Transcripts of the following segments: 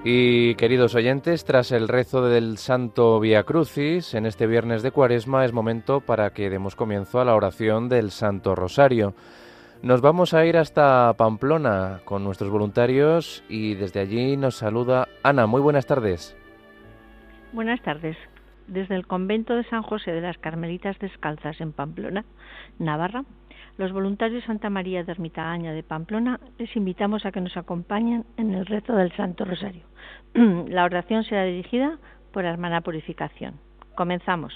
Y queridos oyentes, tras el rezo del Santo Vía Crucis, en este viernes de Cuaresma es momento para que demos comienzo a la oración del Santo Rosario. Nos vamos a ir hasta Pamplona con nuestros voluntarios y desde allí nos saluda Ana. Muy buenas tardes. Buenas tardes. Desde el convento de San José de las Carmelitas Descalzas en Pamplona, Navarra, los voluntarios Santa María de Ermitaña de Pamplona les invitamos a que nos acompañen en el rezo del Santo Rosario. La oración será dirigida por la hermana Purificación. Comenzamos.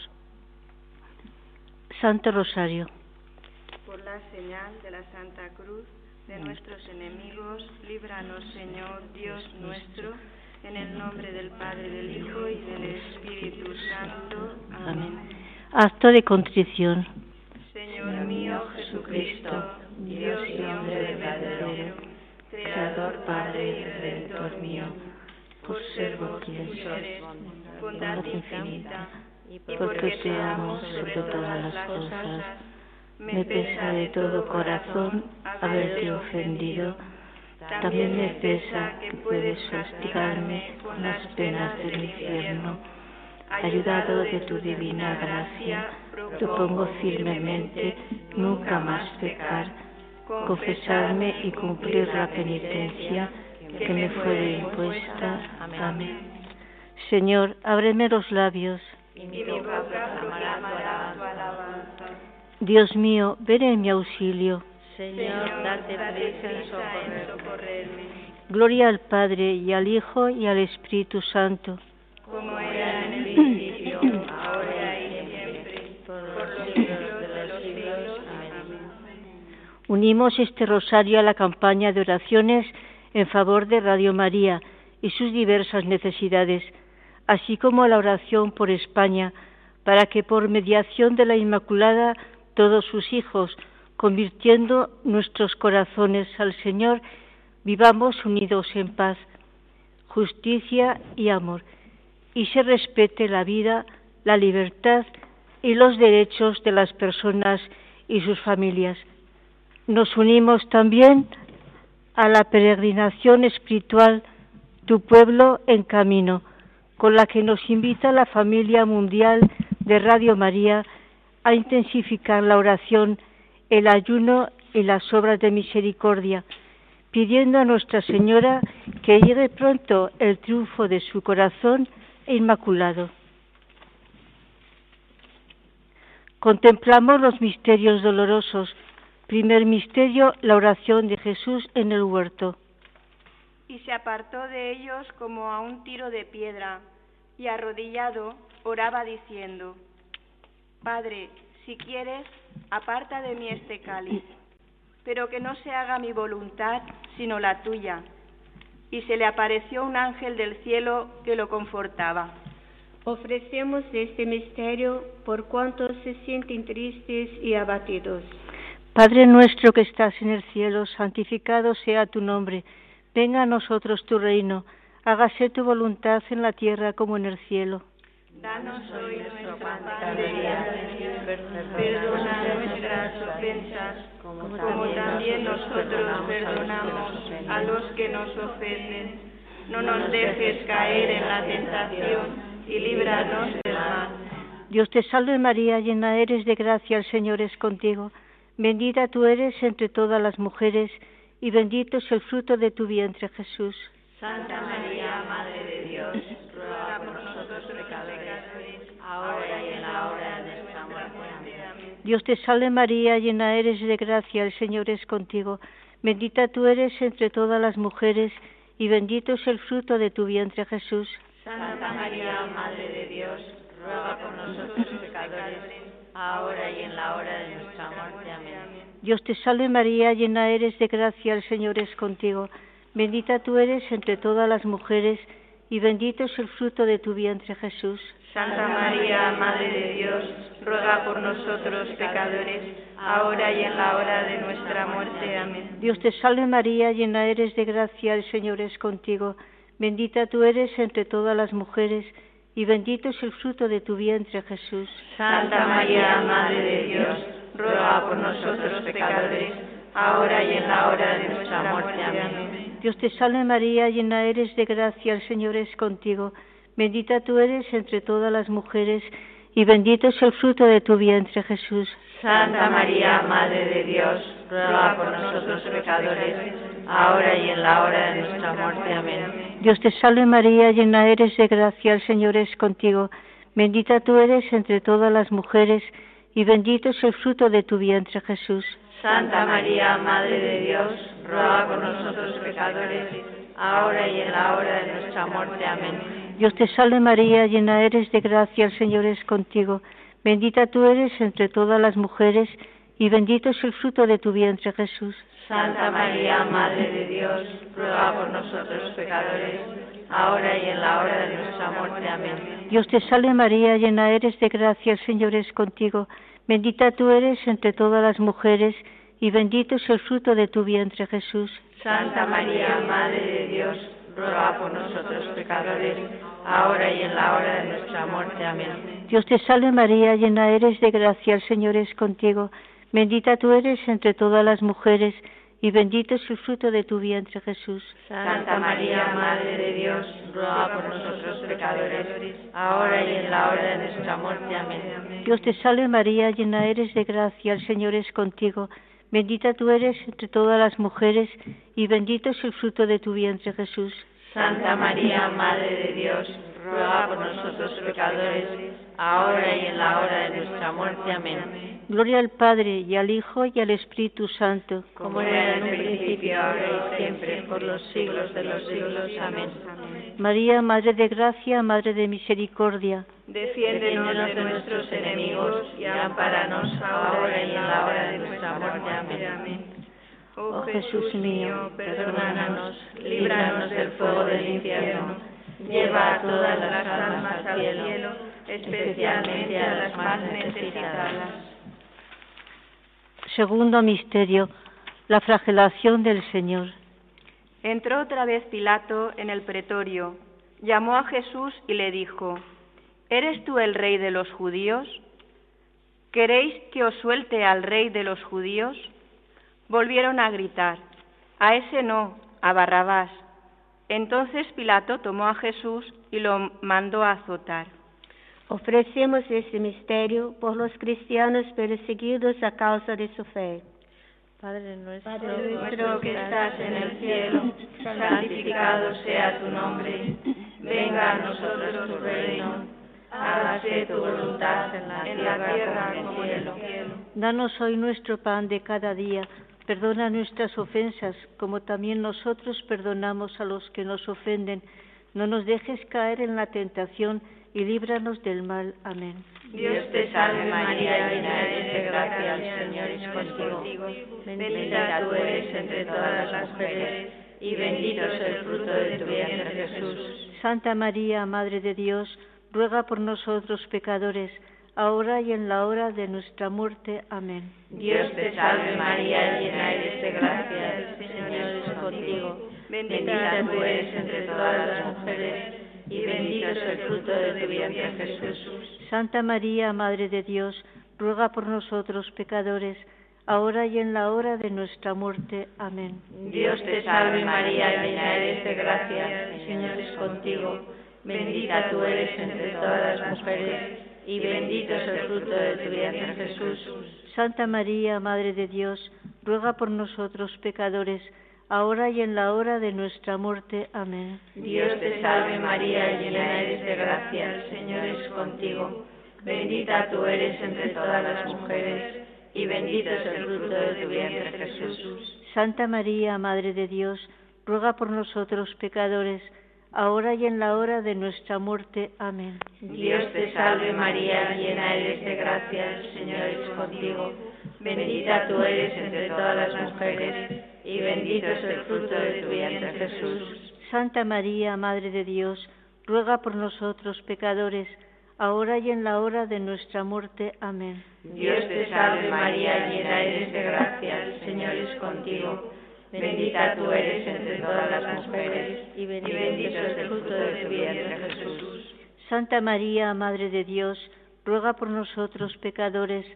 Santo Rosario. Por la señal de la Santa Cruz de nuestros enemigos, líbranos, Señor, Dios nuestro, en el nombre del Padre, del Hijo y del Espíritu Santo. Amén. Acto de contrición. Señor mío Jesucristo, Dios y hombre verdadero, Creador, Padre y Redentor mío, por ser vos quien sois, bondad infinita, y porque te amo sobre todas las cosas, me pesa de todo corazón haberte ofendido. También me pesa que puedes castigarme con las penas del infierno. Ayudado de tu divina gracia, propongo firmemente nunca más pecar, confesarme y cumplir la penitencia que me fuere impuesta. Amén. Señor, ábreme los labios. Y mi boca proclamará tu alabanza. Dios mío, ven en mi auxilio. Señor, date prisa en socorrerme. Gloria al Padre, y al Hijo, y al Espíritu Santo. Como era en el principio, ahora y siempre, por los siglos de los siglos. Amén. Unimos este rosario a la campaña de oraciones en favor de Radio María y sus diversas necesidades, así como a la oración por España, para que por mediación de la Inmaculada todos sus hijos, convirtiendo nuestros corazones al Señor, vivamos unidos en paz, justicia y amor, y se respete la vida, la libertad y los derechos de las personas y sus familias. Nos unimos también a la peregrinación espiritual Tu pueblo en camino, con la que nos invita la familia mundial de Radio María a intensificar la oración, el ayuno y las obras de misericordia, pidiendo a Nuestra Señora que llegue pronto el triunfo de su corazón inmaculado. Contemplamos los misterios dolorosos. Primer misterio, la oración de Jesús en el huerto. Y se apartó de ellos como a un tiro de piedra, y arrodillado oraba diciendo: Padre, si quieres, aparta de mí este cáliz, pero que no se haga mi voluntad, sino la tuya. Y se le apareció un ángel del cielo que lo confortaba. Ofrecemos este misterio por cuantos se sienten tristes y abatidos. Padre nuestro que estás en el cielo, santificado sea tu nombre. Venga a nosotros tu reino. Hágase tu voluntad en la tierra como en el cielo. Danos hoy nuestro pan de cada día. Perdona nuestras ofensas, como también nosotros perdonamos a los que nos ofenden. No nos dejes caer en la tentación y líbranos del mal. Dios te salve María, llena eres de gracia, el Señor es contigo. Bendita tú eres entre todas las mujeres, y bendito es el fruto de tu vientre, Jesús. Santa María, Madre de Dios, ruega por nosotros pecadores, ahora y en la hora de nuestra muerte. Amén. Dios te salve María, llena eres de gracia, el Señor es contigo. Bendita tú eres entre todas las mujeres, y bendito es el fruto de tu vientre, Jesús. Santa María, Madre de Dios, ruega por nosotros pecadores, ahora y en la hora de nuestra muerte. Amén. Dios te salve María, llena eres de gracia, el Señor es contigo. Bendita tú eres entre todas las mujeres, y bendito es el fruto de tu vientre, Jesús. Santa María, Madre de Dios, ruega por nosotros pecadores, ahora y en la hora de nuestra muerte. Amén. Dios te salve María, llena eres de gracia, el Señor es contigo. Bendita tú eres entre todas las mujeres, y bendito es el fruto de tu vientre, Jesús. Santa María, Madre de Dios, ruega por nosotros pecadores, ahora y en la hora de nuestra muerte. Amén. Dios te salve María, llena eres de gracia, el Señor es contigo. Bendita tú eres entre todas las mujeres, y bendito es el fruto de tu vientre, Jesús. Santa María, Madre de Dios, ruega por nosotros pecadores, ahora y en la hora de nuestra muerte. Amén. Dios te salve María, llena eres de gracia, el Señor es contigo. Bendita tú eres entre todas las mujeres, y bendito es el fruto de tu vientre, Jesús. Santa María, Madre de Dios, ruega por nosotros pecadores, ahora y en la hora de nuestra muerte. Amén. Dios te salve María, llena eres de gracia, el Señor es contigo. Bendita tú eres entre todas las mujeres, y bendito es el fruto de tu vientre, Jesús. Santa María, Madre de Dios, ruega por nosotros pecadores, ahora y en la hora de nuestra muerte. Amén. Dios te salve María, llena eres de gracia, el Señor es contigo. Bendita tú eres entre todas las mujeres, y bendito es el fruto de tu vientre, Jesús. Santa María, Madre de Dios, ruega por nosotros pecadores, ahora y en la hora de nuestra muerte. Amén. Dios te salve María, llena eres de gracia, el Señor es contigo. Bendita tú eres entre todas las mujeres, y bendito es el fruto de tu vientre, Jesús. Santa María, Madre de Dios, ruega por nosotros pecadores, ahora y en la hora de nuestra muerte. Amén. Dios te salve María, llena eres de gracia, el Señor es contigo. Bendita tú eres entre todas las mujeres, y bendito es el fruto de tu vientre, Jesús. Santa María, Madre de Dios, ruega por nosotros pecadores, ahora y en la hora de nuestra muerte. Amén. Gloria al Padre, y al Hijo, y al Espíritu Santo. Como era en un principio, ahora y siempre, por los siglos de los siglos. Amén. María, Madre de Gracia, Madre de Misericordia. Defiéndenos de nuestros enemigos y ampáranos ahora y en la hora de nuestra muerte. Amén. Oh Jesús mío, perdónanos, líbranos del fuego del infierno, lleva a todas las almas al cielo, especialmente a las más necesitadas. Segundo misterio, la flagelación del Señor. Entró otra vez Pilato en el pretorio, llamó a Jesús y le dijo: ¿Eres tú el rey de los judíos? ¿Queréis que os suelte al rey de los judíos? Volvieron a gritar: a ese no, a Barrabás. Entonces Pilato tomó a Jesús y lo mandó a azotar. Ofrecemos este misterio por los cristianos perseguidos a causa de su fe. Padre nuestro que estás en el cielo, santificado sea tu nombre. Venga a nosotros tu reino. Hágase tu voluntad en la tierra como en el cielo. Danos hoy nuestro pan de cada día. Perdona nuestras ofensas, como también nosotros perdonamos a los que nos ofenden. No nos dejes caer en la tentación y líbranos del mal. Amén. Dios te salve María, llena eres de gracia, el Señor es contigo. Bendita tú eres entre todas las mujeres, y bendito es el fruto de tu vientre, Jesús. Santa María, Madre de Dios, ruega por nosotros pecadores, ahora y en la hora de nuestra muerte. Amén. Dios te salve María, llena eres de gracia, el Señor es contigo. Bendita tú eres entre todas las mujeres, y bendito es el fruto de tu vientre, Jesús. Santa María, Madre de Dios, ruega por nosotros pecadores, ahora y en la hora de nuestra muerte. Amén. Dios te salve María, llena eres de gracia, el Señor es contigo. Bendita tú eres entre todas las mujeres, y bendito es el fruto de tu vientre, Jesús. Santa María, Madre de Dios, ruega por nosotros pecadores, ahora y en la hora de nuestra muerte. Amén. Dios te salve María, llena eres de gracia, el Señor es contigo. Bendita tú eres entre todas las mujeres, y bendito es el fruto de tu vientre, Jesús. Santa María, Madre de Dios, ruega por nosotros pecadores, ahora y en la hora de nuestra muerte. Amén. Dios te salve María, llena eres de gracia, el Señor es contigo. Bendita tú eres entre todas las mujeres, y bendito es el fruto de tu vientre, Jesús. Santa María, Madre de Dios, ruega por nosotros pecadores, ahora y en la hora de nuestra muerte. Amén. Dios te salve María, llena eres de gracia, el Señor es contigo. Bendita tú eres entre todas las mujeres, y bendito es el fruto de tu vientre, Jesús. Santa María, Madre de Dios, ruega por nosotros pecadores,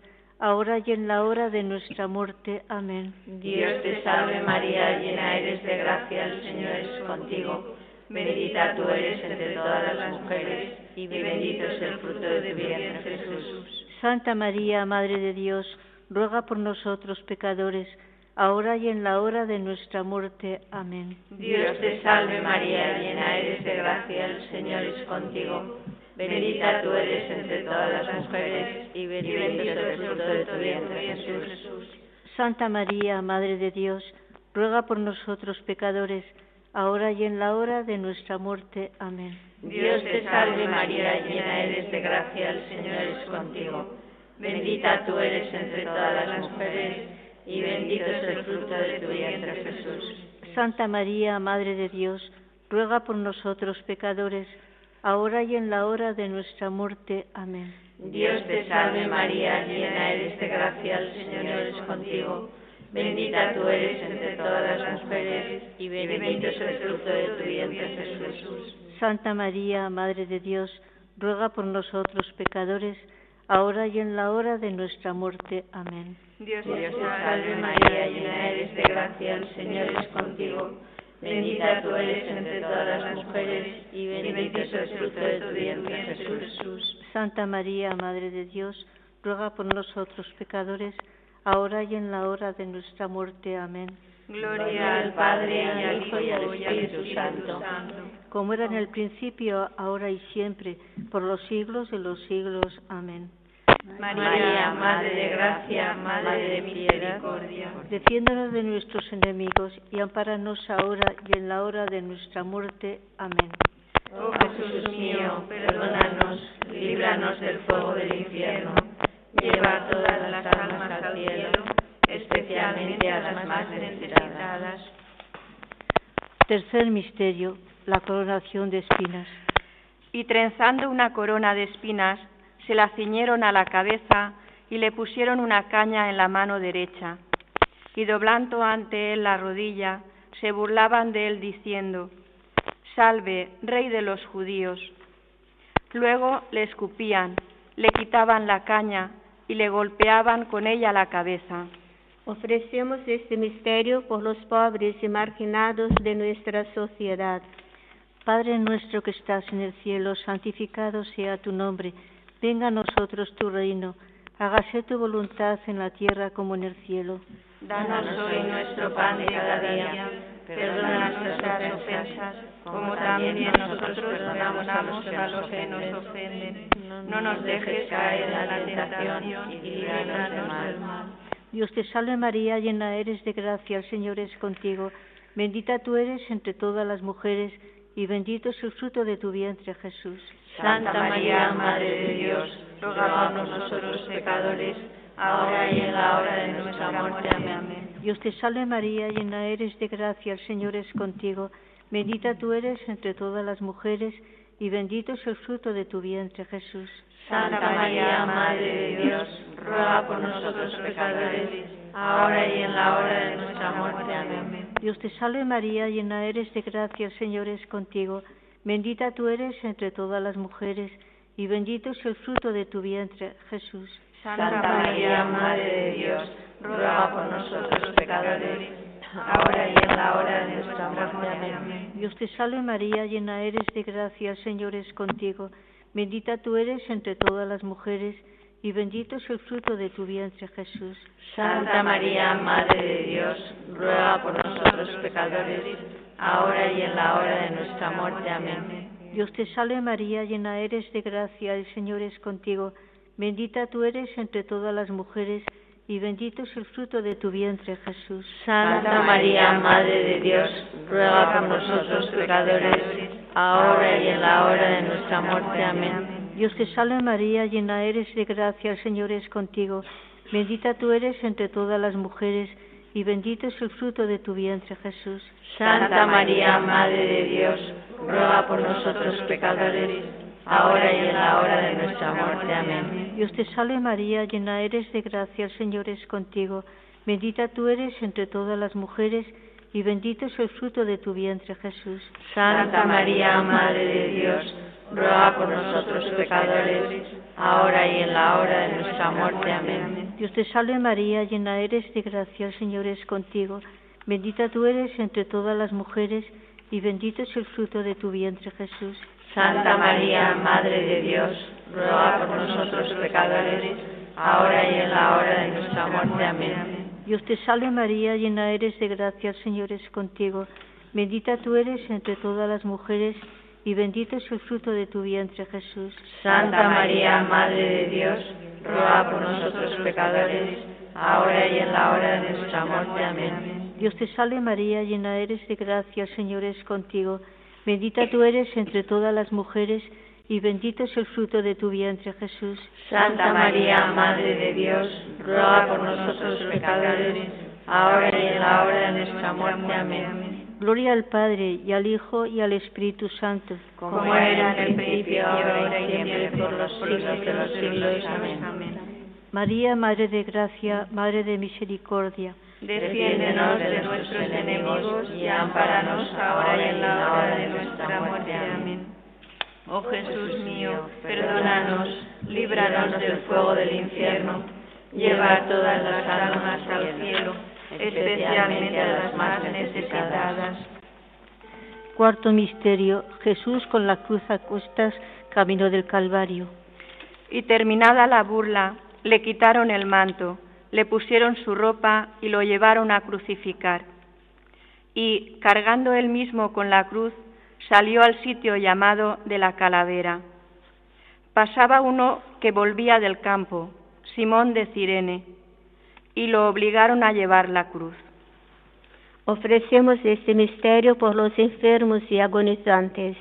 ahora y en la hora de nuestra muerte. Amén. Dios te salve María, llena eres de gracia, el Señor es contigo. Bendita tú eres entre todas las mujeres, y bendito es el fruto de tu vientre, Jesús. Santa María, Madre de Dios, ruega por nosotros pecadores, ahora y en la hora de nuestra muerte. Amén. Dios te salve María, llena eres de gracia, el Señor es contigo. Bendita tú eres entre todas las mujeres, y bendito es el fruto de tu vientre, Jesús. Santa María, Madre de Dios, ruega por nosotros pecadores, ahora y en la hora de nuestra muerte. Amén. Dios te salve María, llena eres de gracia, el Señor es contigo. Bendita tú eres entre todas las mujeres, y bendito es el fruto de tu vientre, Jesús. Santa María, Madre de Dios, ruega por nosotros pecadores, ahora y en la hora de nuestra muerte. Amén. Dios te salve María, llena eres de gracia, el Señor es contigo. Bendita tú eres entre todas las mujeres, y bendito es el fruto de tu vientre, Jesús. Santa María, Madre de Dios, ruega por nosotros pecadores, ahora y en la hora de nuestra muerte. Amén. Dios te salve María, llena eres de gracia, el Señor es contigo. Bendita tú eres entre todas las mujeres, y bendito es el fruto de tu vientre, Jesús. Santa María, Madre de Dios, ruega por nosotros pecadores, ahora y en la hora de nuestra muerte. Amén. Gloria al Padre, y al Hijo, y al Espíritu Santo. Como era en el principio, ahora y siempre, por los siglos de los siglos. Amén. María, Madre de gracia, Madre de misericordia, defiéndonos de nuestros enemigos y ampáranos ahora y en la hora de nuestra muerte. Amén. Oh Jesús mío, perdónanos, líbranos del fuego del infierno, lleva todas las almas al cielo, especialmente a las más necesitadas. Tercer misterio, la coronación de espinas. Y trenzando una corona de espinas, se la ciñeron a la cabeza y le pusieron una caña en la mano derecha. Y doblando ante él la rodilla, se burlaban de él diciendo: Salve, Rey de los judíos. Luego le escupían, le quitaban la caña y le golpeaban con ella la cabeza. Ofrecemos este misterio por los pobres y marginados de nuestra sociedad. Padre nuestro que estás en el cielo, santificado sea tu nombre. Venga a nosotros tu reino, hágase tu voluntad en la tierra como en el cielo. Danos hoy nuestro pan de cada día, perdona nuestras ofensas, como también nosotros perdonamos a los que nos ofenden. No nos dejes caer en la tentación y líbranos del mal. Dios te salve María, llena eres de gracia, el Señor es contigo. Bendita tú eres entre todas las mujeres, y bendito es el fruto de tu vientre, Jesús. Santa María, Madre de Dios, ruega por nosotros pecadores, ahora y en la hora de nuestra muerte. Amén. Dios te salve María, llena eres de gracia, el Señor es contigo. Bendita tú eres entre todas las mujeres, y bendito es el fruto de tu vientre, Jesús. Santa María, Madre de Dios, ruega por nosotros pecadores, ahora y en la hora de nuestra muerte. Amén. Dios te salve María, llena eres de gracia, el Señor es contigo. Bendita tú eres entre todas las mujeres, y bendito es el fruto de tu vientre, Jesús. Santa María, Madre de Dios, ruega por nosotros pecadores, ahora y en la hora de nuestra muerte. Amén. Dios te salve María, llena eres de gracia, el Señor es contigo. Bendita tú eres entre todas las mujeres, y bendito es el fruto de tu vientre, Jesús. Santa María, Madre de Dios, ruega por nosotros pecadores, ahora y en la hora de nuestra muerte. Amén. Dios te salve María, llena eres de gracia, el Señor es contigo. Bendita tú eres entre todas las mujeres, y bendito es el fruto de tu vientre, Jesús. Santa María, Madre de Dios, ruega por nosotros pecadores, ahora y en la hora de nuestra muerte. Amén. Dios te salve María, llena eres de gracia, el Señor es contigo. Bendita tú eres entre todas las mujeres, y bendito es el fruto de tu vientre, Jesús. Santa María, Madre de Dios, ruega por nosotros pecadores, ahora y en la hora de nuestra muerte. Amén. Dios te salve María, llena eres de gracia, el Señor es contigo. Bendita tú eres entre todas las mujeres, y bendito es el fruto de tu vientre, Jesús. Santa María, Madre de Dios, ruega por nosotros pecadores, ahora y en la hora de nuestra muerte. Amén. Dios te salve María, llena eres de gracia, el Señor es contigo. Bendita tú eres entre todas las mujeres y bendito es el fruto de tu vientre, Jesús. Santa María, Madre de Dios, ruega por nosotros pecadores, ahora y en la hora de nuestra muerte. Amén. Dios te salve María, llena eres de gracia, el Señor es contigo. Bendita tú eres entre todas las mujeres y bendito es el fruto de tu vientre, Jesús. Santa María, Madre de Dios, ruega por nosotros pecadores, ahora y en la hora de nuestra muerte. Amén. Dios te salve María, llena eres de gracia, el Señor es contigo. Bendita tú eres entre todas las mujeres y bendito es el fruto de tu vientre, Jesús. Santa María, Madre de Dios, ruega por nosotros pecadores, ahora y en la hora de nuestra muerte. Amén. Gloria al Padre, y al Hijo, y al Espíritu Santo. Como era en el principio, ahora y siempre, por los siglos de los siglos. Amén. María, Madre de Gracia, Madre de Misericordia. Defiéndenos de nuestros enemigos y ampáranos ahora y en la hora de nuestra muerte. Amén. Oh Jesús mío, perdónanos, líbranos del fuego del infierno, lleva todas las almas al cielo, especialmente a las más necesitadas. Cuarto misterio, Jesús con la cruz a cuestas, camino del Calvario. Y terminada la burla, le quitaron el manto, le pusieron su ropa y lo llevaron a crucificar. Y, cargando él mismo con la cruz, salió al sitio llamado de la Calavera. Pasaba uno que volvía del campo, Simón de Cirene, y lo obligaron a llevar la cruz. Ofrecemos este misterio por los enfermos y agonizantes.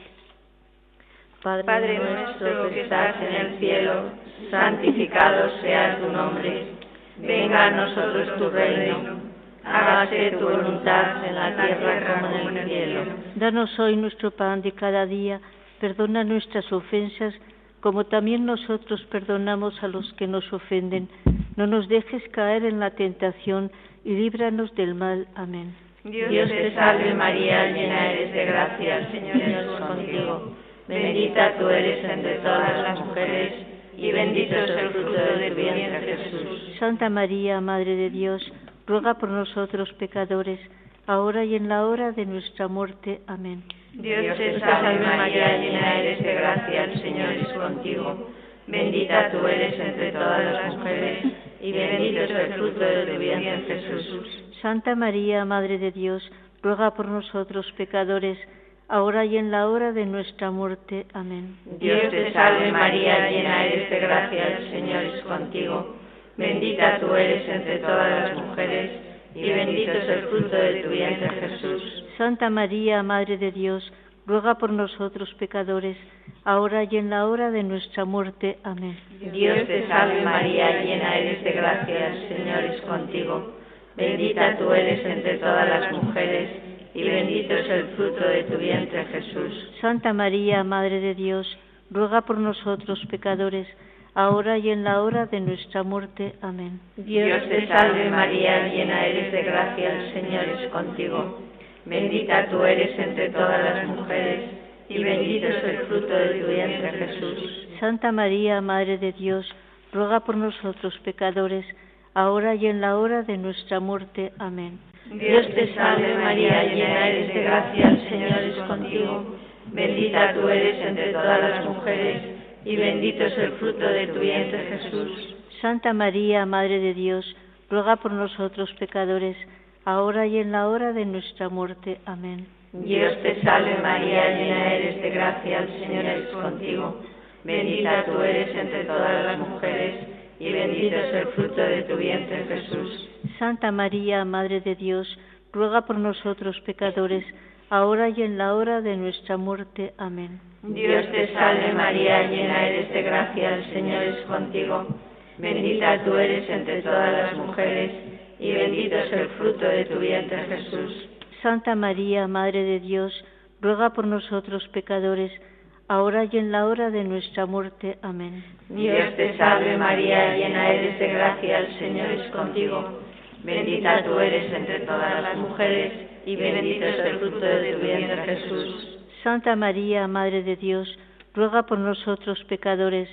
Padre nuestro que estás en el cielo, santificado sea tu nombre. Venga a nosotros tu reino. Hágase tu voluntad en la tierra como en el cielo. Danos hoy nuestro pan de cada día. Perdona nuestras ofensas, como también nosotros perdonamos a los que nos ofenden. No nos dejes caer en la tentación y líbranos del mal. Amén. Dios te salve María, llena eres de gracia, el Señor es contigo. Bendita tú eres entre todas las mujeres y bendito es el fruto de tu vientre, Jesús. Santa María, Madre de Dios, ruega por nosotros pecadores, ahora y en la hora de nuestra muerte. Amén. Dios te salve María, llena eres de gracia, el Señor es contigo. Bendita tú eres entre todas las mujeres y bendito es el fruto de tu vientre, Jesús. Santa María, Madre de Dios, ruega por nosotros pecadores, ahora y en la hora de nuestra muerte. Amén. Dios te salve María, llena eres de gracia, el Señor es contigo. Bendita tú eres entre todas las mujeres y bendito es el fruto de tu vientre, Jesús. Santa María, Madre de Dios, ruega por nosotros pecadores, ahora y en la hora de nuestra muerte. Amén. Dios te salve María, llena eres de gracia, el Señor es contigo. Bendita tú eres entre todas las mujeres y bendito es el fruto de tu vientre, Jesús. Santa María, Madre de Dios, ruega por nosotros pecadores, ahora y en la hora de nuestra muerte. Amén. Dios te salve María, llena eres de gracia, el Señor es contigo. Bendita tú eres entre todas las mujeres y bendito es el fruto de tu vientre, Jesús. Santa María, Madre de Dios, ruega por nosotros pecadores, ahora y en la hora de nuestra muerte. Amén. Dios te salve María, llena eres de gracia, el Señor es contigo. Bendita tú eres entre todas las mujeres y bendito es el fruto de tu vientre, Jesús. Santa María, Madre de Dios, ruega por nosotros pecadores, ahora y en la hora de nuestra muerte. Amén. Dios te salve María, llena eres de gracia, el Señor es contigo. Bendita tú eres entre todas las mujeres y bendito es el fruto de tu vientre, Jesús. Santa María, Madre de Dios, ruega por nosotros pecadores, ahora y en la hora de nuestra muerte. Amén. Dios te salve María, llena eres de gracia, el Señor es contigo. Bendita tú eres entre todas las mujeres y bendito es el fruto de tu vientre, Jesús. Santa María, Madre de Dios, ruega por nosotros pecadores, ahora y en la hora de nuestra muerte. Amén. Dios te salve María, llena eres de gracia, el Señor es contigo. Bendita tú eres entre todas las mujeres y bendito es el fruto de tu vientre, Jesús. Santa María, Madre de Dios, ruega por nosotros pecadores,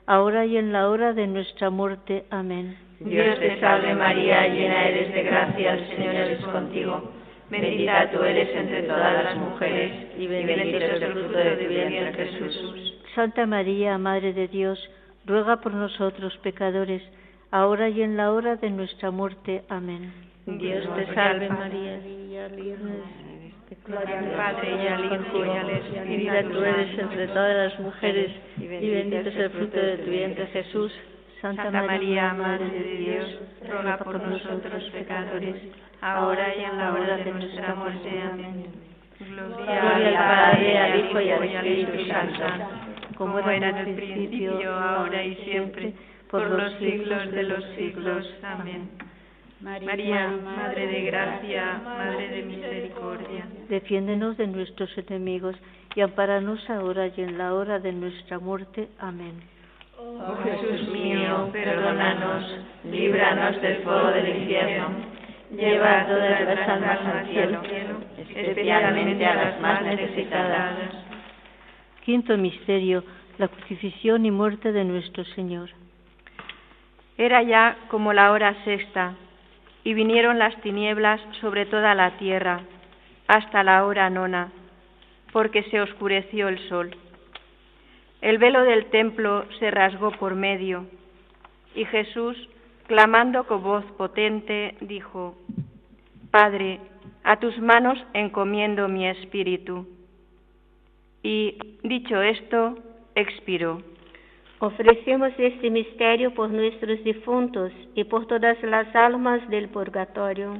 ahora y en la hora de nuestra muerte. Amén. Dios te salve María, llena eres de gracia, el Señor es contigo. Bendita tú eres entre todas las mujeres, y bendito es el fruto de tu vientre, Jesús. Santa María, Madre de Dios, ruega por nosotros pecadores, ahora y en la hora de nuestra muerte. Amén. Dios te salve María, gloria al Padre y al Hijo y al Espíritu. Bendita tú eres entre todas las mujeres, y bendito es el fruto de tu vientre, Jesús. Santa María, Madre de Dios, ruega por nosotros pecadores, ahora y en la hora de nuestra muerte. Amén. Gloria al Padre, al Hijo y al Espíritu Santo, como era en el principio, ahora y siempre, por los siglos de los siglos. Amén. María, Madre de Gracia, Madre de Misericordia, defiéndenos de nuestros enemigos y ampáranos ahora y en la hora de nuestra muerte. Amén. Oh Jesús mío, perdónanos, líbranos del fuego del infierno, lleva a todas las almas al cielo, especialmente a las más necesitadas. Quinto misterio, la crucifixión y muerte de nuestro Señor. Era ya como la hora sexta, y vinieron las tinieblas sobre toda la tierra, hasta la hora nona, porque se oscureció el sol. El velo del templo se rasgó por medio, y Jesús, clamando con voz potente, dijo: Padre, a tus manos encomiendo mi espíritu. Y, dicho esto, expiró. Ofrecemos este misterio por nuestros difuntos y por todas las almas del purgatorio.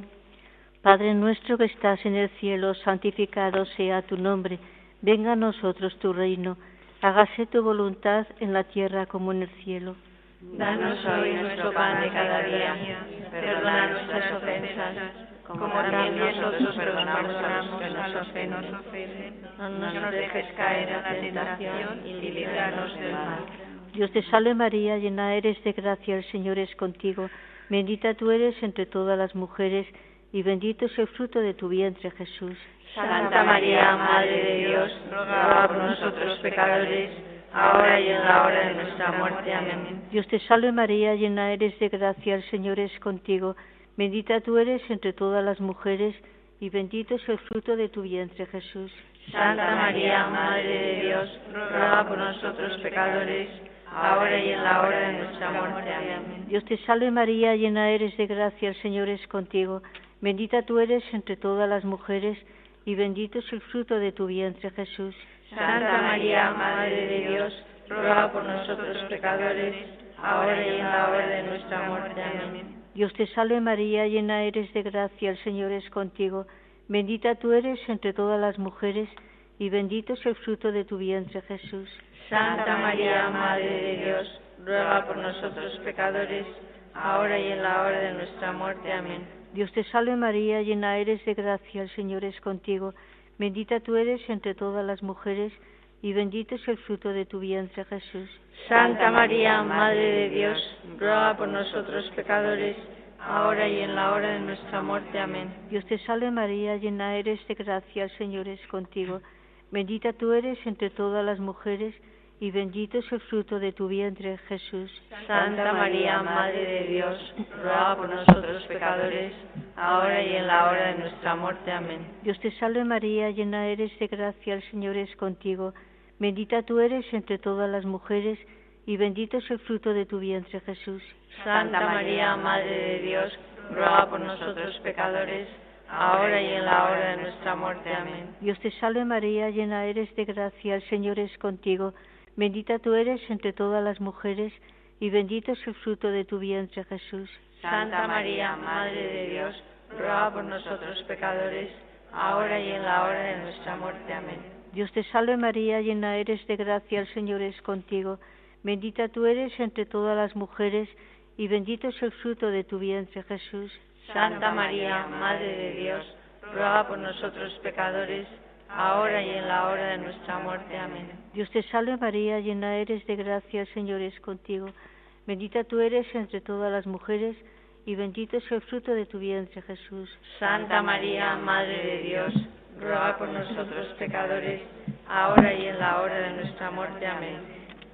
Padre nuestro que estás en el cielo, santificado sea tu nombre. Venga a nosotros tu reino. Hágase tu voluntad en la tierra como en el cielo. Danos hoy nuestro pan de cada día. Perdona nuestras ofensas, como también nosotros perdonamos a los que nos ofenden. No nos dejes caer en la tentación y líbranos del mal. Dios te salve María, llena eres de gracia, el Señor es contigo. Bendita tú eres entre todas las mujeres, y bendito es el fruto de tu vientre, Jesús. Santa María, Madre de Dios, ruega por nosotros pecadores, ahora y en la hora de nuestra muerte. Amén. Dios te salve María, llena eres de gracia, el Señor es contigo. Bendita tú eres entre todas las mujeres, y bendito es el fruto de tu vientre, Jesús. Santa María, Madre de Dios, ruega por nosotros pecadores, ahora y en la hora de nuestra muerte. Amén. Dios te salve María, llena eres de gracia, el Señor es contigo. Bendita tú eres entre todas las mujeres, y bendito es el fruto de tu vientre, Jesús. Santa María, Madre de Dios, ruega por nosotros pecadores, ahora y en la hora de nuestra muerte. Amén. Dios te salve María, llena eres de gracia, el Señor es contigo. Bendita tú eres entre todas las mujeres, y bendito es el fruto de tu vientre, Jesús. Santa María, Madre de Dios, ruega por nosotros pecadores, ahora y en la hora de nuestra muerte. Amén. Dios te salve María, llena eres de gracia, el Señor es contigo. Bendita tú eres entre todas las mujeres, y bendito es el fruto de tu vientre, Jesús. Santa María, Madre de Dios, ruega por nosotros pecadores, ahora y en la hora de nuestra muerte. Amén. Dios te salve María, llena eres de gracia, el Señor es contigo. Bendita tú eres entre todas las mujeres, y bendito es el fruto de tu vientre, Jesús. Santa María, Madre de Dios, ruega por nosotros pecadores, ahora y en la hora de nuestra muerte. Amén. Dios te salve María, llena eres de gracia, el Señor es contigo. Bendita tú eres entre todas las mujeres, y bendito es el fruto de tu vientre, Jesús. Santa María, Madre de Dios, ruega por nosotros pecadores, ahora y en la hora de nuestra muerte. Amén. Dios te salve María, llena eres de gracia, el Señor es contigo. Bendita tú eres entre todas las mujeres, y bendito es el fruto de tu vientre, Jesús. Santa María, Madre de Dios, ruega por nosotros pecadores, ahora y en la hora de nuestra muerte. Amén. Dios te salve María, llena eres de gracia, el Señor es contigo. Bendita tú eres entre todas las mujeres, y bendito es el fruto de tu vientre, Jesús. Santa María, Madre de Dios, ruega por nosotros pecadores, ahora y en la hora de nuestra muerte. Amén. Dios te salve María, llena eres de gracia, el Señor es contigo. Bendita tú eres entre todas las mujeres, y bendito es el fruto de tu vientre, Jesús. Santa María, Madre de Dios, ruega por nosotros pecadores, ahora y en la hora de nuestra muerte. Amén.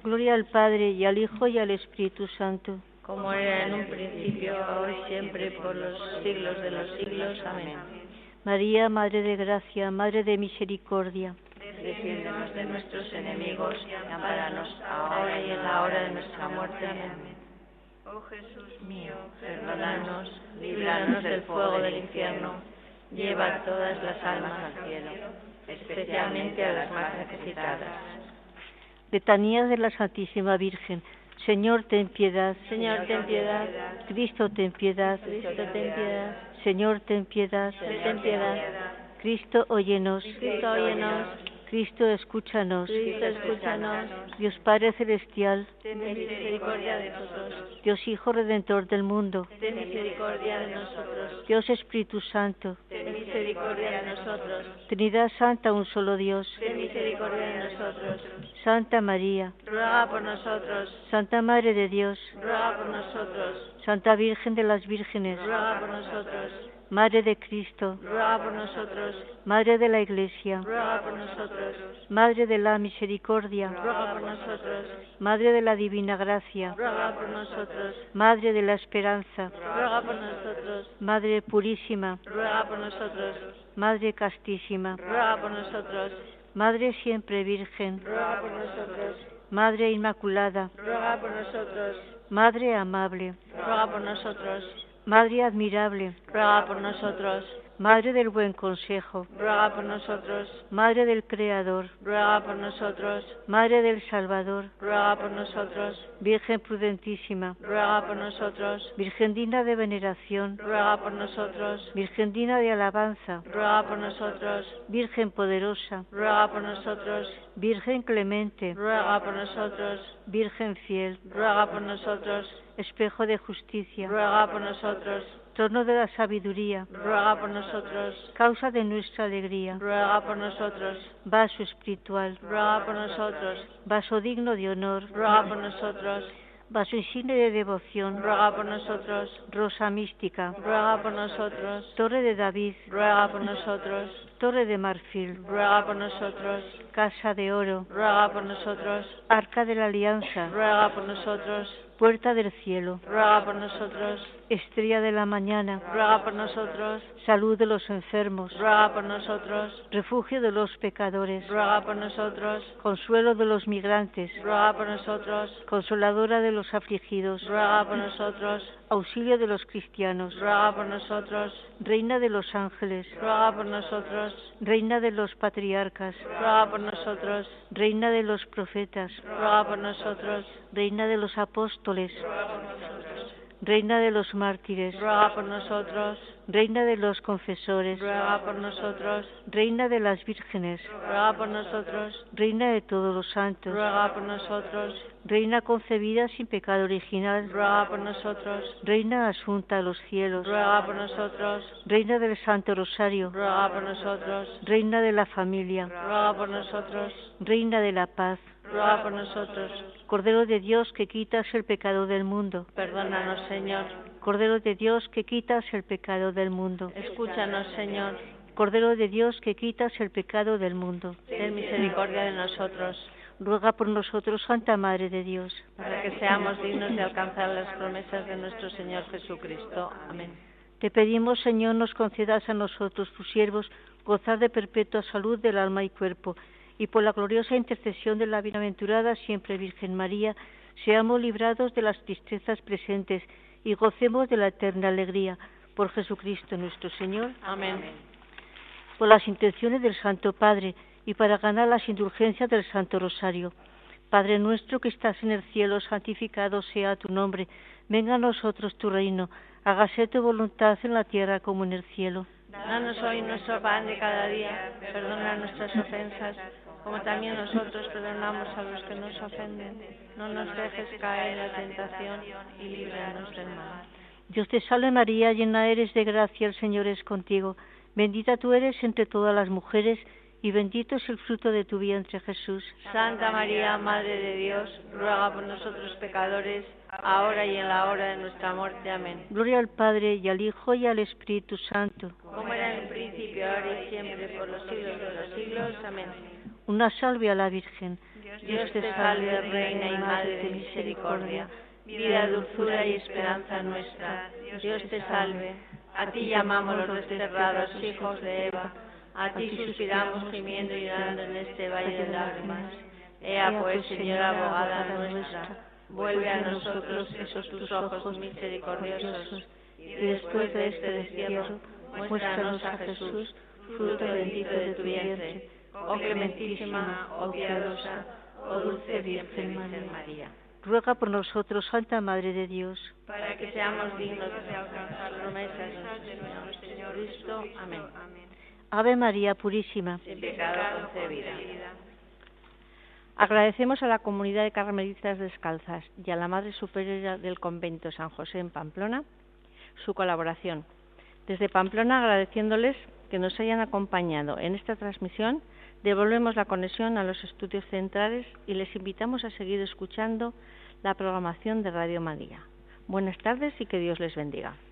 Gloria al Padre, y al Hijo, y al Espíritu Santo. Como era en un principio, ahora y siempre, por los siglos de los siglos. Amén. María, Madre de Gracia, Madre de Misericordia. Defiéndenos de nuestros enemigos, y ampáranos ahora y en la hora de nuestra muerte. Amén. Oh Jesús Mío, perdónanos, líbranos del fuego del infierno, lleva todas las almas al cielo, especialmente a las más necesitadas. Letanías de la Santísima Virgen. Señor, ten piedad. Señor, ten piedad. Cristo, ten piedad. Cristo, ten piedad. Señor, ten piedad. Ten piedad. Cristo, óyenos. Cristo, óyenos. Cristo, escúchanos. Cristo, escúchanos. Dios Padre Celestial, Ten misericordia de nosotros. Dios Hijo Redentor del mundo, Ten misericordia de nosotros. Dios Espíritu Santo, Ten misericordia de nosotros. Trinidad Santa, un solo Dios. Ten misericordia de nosotros. Santa María, Ruega por nosotros. Santa Madre de Dios, Ruega por nosotros. Santa Virgen de las Vírgenes, Ruega por nosotros. Madre de Cristo, Ruega por nosotros. Madre de la Iglesia, Ruega por nosotros. Madre de la Misericordia, Ruega por nosotros. Madre de la Divina Gracia, Ruega por nosotros. Madre de la Esperanza, Ruega por nosotros. Madre Purísima, Ruega por nosotros. Madre Castísima, Ruega por nosotros. Madre Siempre Virgen, Ruega por nosotros. Madre Inmaculada, Ruega por nosotros. Madre Amable, Ruega por nosotros. Madre Admirable, Ruega por nosotros. Madre del Buen Consejo, Ruega por nosotros. Madre del Creador, Ruega por nosotros. Madre del Salvador, Ruega por nosotros. Virgen prudentísima, Ruega por nosotros. Virgen digna de veneración, Ruega por nosotros. Virgen digna de alabanza, Ruega por nosotros. Virgen poderosa, Ruega por nosotros. Virgen clemente, Ruega por nosotros. Virgen fiel, Ruega por nosotros. espejo de justicia, Ruega por nosotros. trono de la sabiduría, Ruega por nosotros. causa de nuestra alegría, Ruega por nosotros. vaso espiritual, Ruega por nosotros. vaso digno de honor, Ruega por nosotros. vaso insigne de devoción, Ruega por nosotros. rosa mística, Ruega por nosotros. torre de David, Ruega por nosotros. torre de marfil, Ruega por nosotros. casa de oro, Ruega por nosotros. arca de la alianza, Ruega por nosotros. puerta del cielo, Ruega por nosotros. estrella de la mañana, Ruega por nosotros. salud de los enfermos, Ruega por nosotros. refugio de los pecadores, Ruega por nosotros. consuelo de los migrantes, Ruega por nosotros. consoladora de los afligidos, Ruega por nosotros. auxilio de los cristianos, Ruega por nosotros. reina de los ángeles, Ruega por nosotros. reina de los patriarcas, Ruega por nosotros. reina de los profetas, Ruega por nosotros. reina de los apóstoles, reina de los mártires, Ruega por nosotros. reina de los confesores, Ruega por nosotros. reina de las vírgenes, Ruega por nosotros. reina de todos los santos, Ruega por nosotros. reina concebida sin pecado original, Ruega por nosotros. reina asunta a los cielos, Ruega por nosotros. reina del Santo Rosario, Ruega por nosotros. reina de la familia, Ruega por nosotros. reina de la paz, Ruega por nosotros. Cordero de Dios que quitas el pecado del mundo, Perdónanos, Señor. Cordero de Dios que quitas el pecado del mundo, Escúchanos, Señor. Cordero de Dios que quitas el pecado del mundo. Ten misericordia de nosotros, Ruega por nosotros, Santa Madre de Dios. para que seamos dignos de alcanzar las promesas de nuestro Señor Jesucristo. Amén. Te pedimos, Señor, nos concedas a nosotros, tus siervos, gozar de perpetua salud del alma y cuerpo, y por la gloriosa intercesión de la bienaventurada siempre Virgen María, seamos librados de las tristezas presentes y gocemos de la eterna alegría. Por Jesucristo nuestro Señor. Amén. Por las intenciones del Santo Padre y para ganar las indulgencias del Santo Rosario. Padre nuestro que estás en el cielo, santificado sea tu nombre. Venga a nosotros tu reino. Hágase tu voluntad en la tierra como en el cielo. Danos hoy nuestro pan de cada día. Perdona nuestras ofensas, como también nosotros perdonamos a los que nos ofenden. No nos dejes caer en la tentación y líbranos del mal. Dios te salve María, llena eres de gracia, el Señor es contigo. Bendita tú eres entre todas las mujeres, y bendito es el fruto de tu vientre, Jesús. Santa María, Madre de Dios, ruega por nosotros pecadores, ahora y en la hora de nuestra muerte. Amén. Gloria al Padre, y al Hijo, y al Espíritu Santo. Como era en el principio, ahora y siempre, por los siglos de los siglos. Amén. Una salve a la Virgen. Dios te salve, Reina y Madre de misericordia, vida, dulzura y esperanza nuestra. Dios te salve. A ti llamamos los desterrados hijos de Eva, a ti suspiramos gimiendo y llorando en este valle de lágrimas. Ea pues, Señora abogada nuestra, vuelve a nosotros esos tus ojos misericordiosos, y después de este destierro, muéstranos a Jesús, fruto bendito de tu vientre. Oh clementísima, oh piadosa, oh dulce Virgen María. Ruega por nosotros, Santa Madre de Dios, para que seamos dignos de alcanzar las promesas de nuestro Señor Jesucristo. Amén. Ave María Purísima. Sin pecado concebida. Agradecemos a la comunidad de Carmelitas Descalzas y a la Madre Superiora del Convento San José en Pamplona su colaboración. Desde Pamplona, agradeciéndoles que nos hayan acompañado en esta transmisión, devolvemos la conexión a los estudios centrales y les invitamos a seguir escuchando la programación de Radio María. Buenas tardes y que Dios les bendiga.